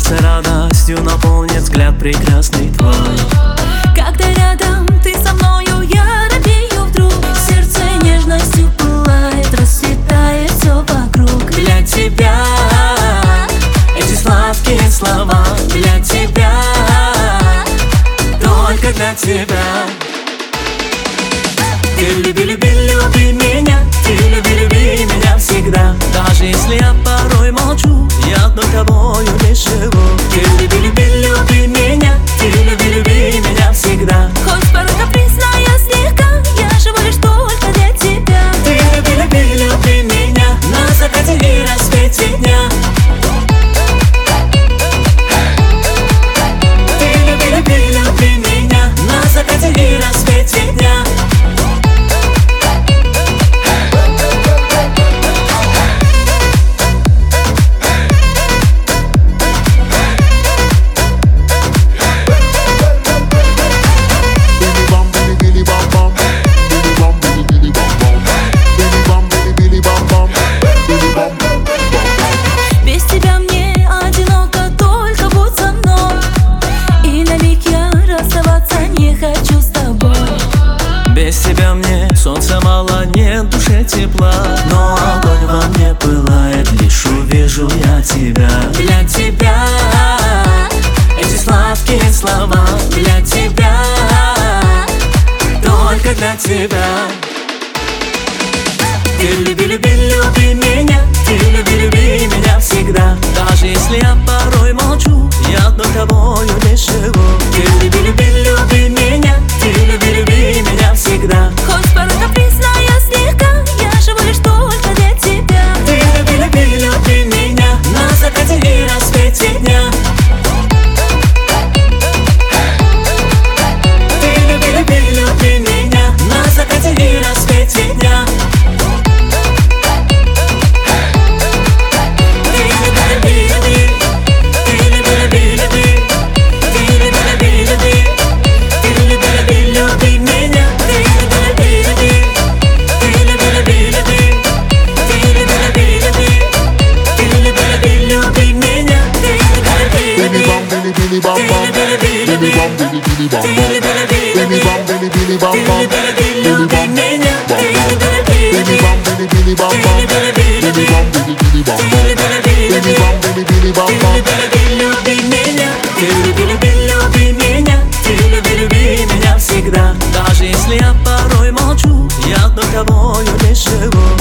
сердце радостью наполнит взгляд прекрасный твой. Когда рядом ты со мною, я робею вдруг. Сердце нежностью пылает, расцветает все вокруг. Для тебя эти сладкие слова, для тебя, только для тебя. Ты люби, люби, люби меня, ты люби, люби меня всегда. Даже если я порой молчу, я одной тобою лишь живу. Ты люби, люби, люби меня, ты люби, люби меня всегда. Хоть порой капризная слегка, я живу лишь только для тебя. Ты люби, люби, люби меня на закате и рассвете дня. Ты люби, люби, люби меня на закате и рассвете дня. Без тебя мне солнца мало, нет душе тепла, но огонь во мне пылает, лишь увижу я тебя. Для тебя эти сладкие слова, для тебя, только для тебя. Ты люби, люби, люби меня, ты люби, люби меня всегда. Даже если я порой молчу, я одной тобою лишь живу. Ты люби, люби, люби меня, ты люби, люби меня всегда. Хоть порой капризная слегка, я живу лишь только для тебя. Ты люби, люби, люби меня на закате и рассвете дня. Ты люби, люби, люби меня на закате и рассвете дня. Billy bam bam, Billy bam Billy Billy bam bam, Billy bam Billy Billy bam bam, Billy bam Billy bam Billy Billy bam bam, Billy bam Billy Billy bam bam, Billy bam Billy Billy bam bam. Люби меня, ты люби, люби, люби меня, ты люби, люби меня всегда. Даже если я порой молчу, я одной тобою лишь живу.